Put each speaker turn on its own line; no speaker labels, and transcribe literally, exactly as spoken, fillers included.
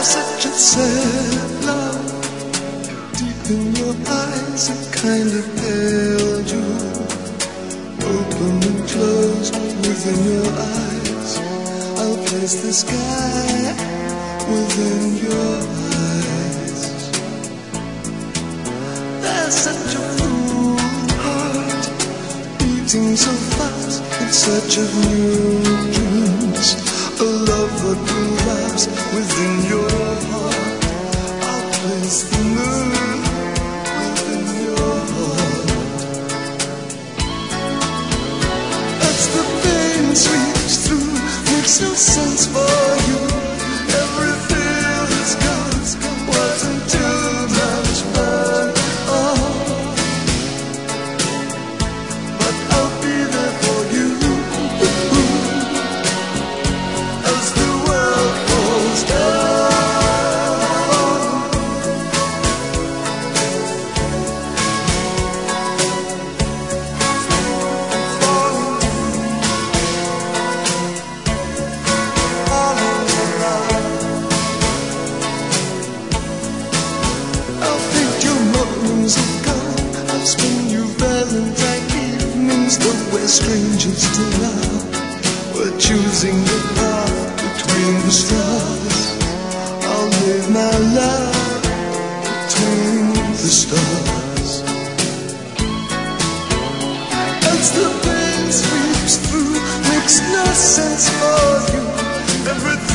such a sad love. Deep in your eyes, it kind of held you. Open and close within your eyes. I'll place the sky within your eyes. There's such a full heart, beating so fast in search of new dreams. A love that will last within your heart. I'll place the moon within your heart. As the pain sweeps through, makes no sense for you. Every feel is gone, wasn't too much fun. Oh, but I'll be there for you. As the world falls down. I'll paint your mornings of gold. I'll spend you Valentine evenings, though we're strangers to love. We're choosing the path between the stars. I'll live my love between the stars. As the pain sweeps through, makes no sense for you. Everything